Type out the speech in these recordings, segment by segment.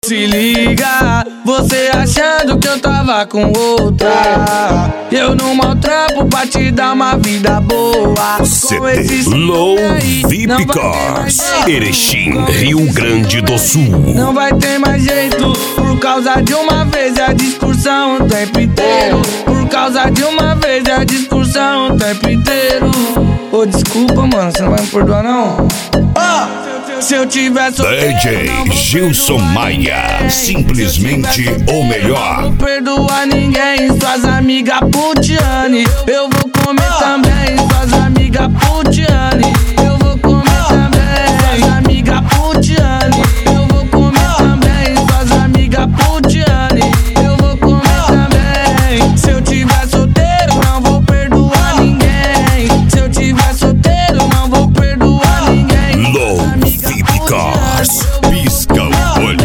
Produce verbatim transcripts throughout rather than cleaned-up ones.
Se liga, você achando que eu tava com outra. Eu não maltrapo pra te dar uma vida boa. C T Low V I P Cars, Erechim, Rio Grande do Sul. Não vai ter mais jeito, por causa de uma vez é a discussão o tempo inteiro. Por causa de uma vez é a discussão o tempo inteiro. Ô, oh, desculpa, mano, você não vai me perdoar, não? Oh! Se eu tivesse D J Gilson Maia, simplesmente o melhor. Não vou perdoar ninguém, suas amigas putiane. Eu vou comer também, suas amigas putiane. Eu vou comer também, suas amigas putiane. Eu vou comer também, suas amigas putiane. Eu vou comer também. Se eu tiver solteiro, não vou perdoar ninguém. Se eu tiver solteiro, não vou perdoar ninguém. Low V I P Cars, pisca o olho,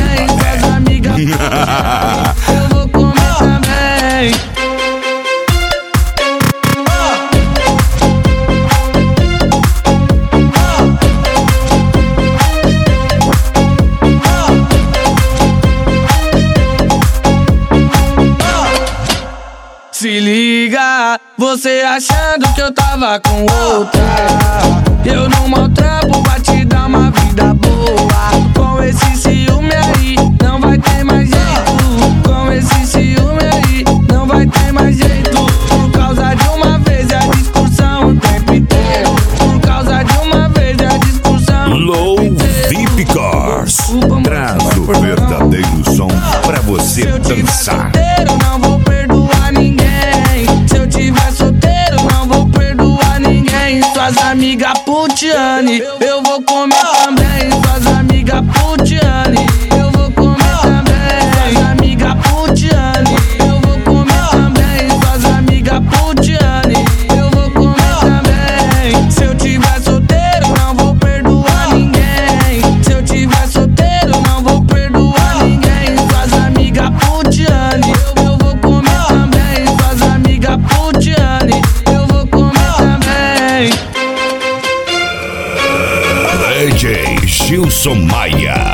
eu vou comer também. Se liga, você achando que eu tava com outra. Eu não maltrapo pra te dar uma vida boa. Com esse ciúme aí, não vai ter mais jeito. Com esse ciúme aí, não vai ter mais jeito. Por causa de uma vez é a discussão o tempo inteiro. Por causa de uma vez é a discussão Low V I P Cars traz o verdadeiro som pra você dançar. Não vou perdoar ninguém. Se eu tiver solteiro, não vou perdoar ninguém. Suas amigas putiane, eu vou comer também. Suas amigas putiane, eu vou comer também. Suas amigas putiane, eu vou comer também. Suas amigas putiane, eu vou comer também. Se eu tiver solteiro, não vou perdoar ninguém. Se eu tiver solteiro, não vou perdoar ninguém. Suas amigas putiane, eu vou comer também. Suas amigas putiane, eu vou comer também. D J Gilson Maia.